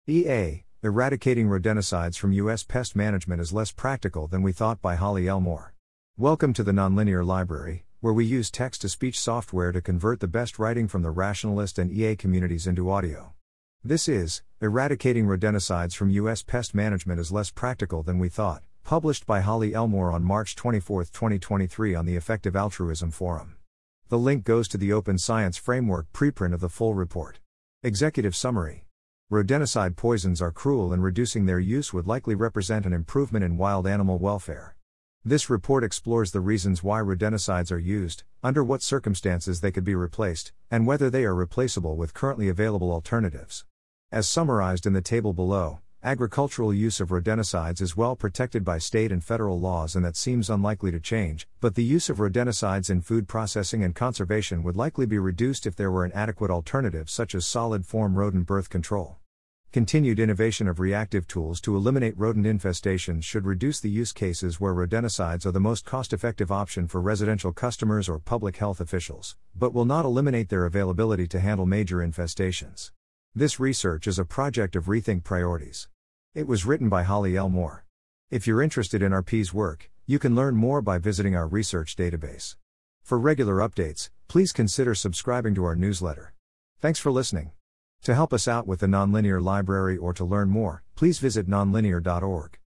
EA, Eradicating Rodenticides from U.S. Pest Management is Less Practical Than We Thought by Holly Elmore. Welcome to the Nonlinear Library, where we use text-to-speech software to convert the best writing from the rationalist and EA communities into audio. This is, Eradicating Rodenticides from U.S. Pest Management is Less Practical Than We Thought, published by Holly Elmore on March 24, 2023 on the Effective Altruism Forum. The link goes to the Open Science Framework preprint of the full report. Executive Summary. Rodenticide poisons are cruel and reducing their use would likely represent an improvement in wild animal welfare. This report explores the reasons why rodenticides are used, under what circumstances they could be replaced, and whether they are replaceable with currently available alternatives. As summarized in the table below, agricultural use of rodenticides is well protected by state and federal laws and that seems unlikely to change, but the use of rodenticides in food processing and conservation would likely be reduced if there were an adequate alternative such as solid-form rodent birth control. Continued innovation of reactive tools to eliminate rodent infestations should reduce the use cases where rodenticides are the most cost-effective option for residential customers or public health officials, but will not eliminate their availability to handle major infestations. This research is a project of Rethink Priorities. It was written by Holly Elmore. If you're interested in RP's work, you can learn more by visiting our research database. For regular updates, please consider subscribing to our newsletter. Thanks for listening. To help us out with the Nonlinear Library or to learn more, please visit nonlinear.org.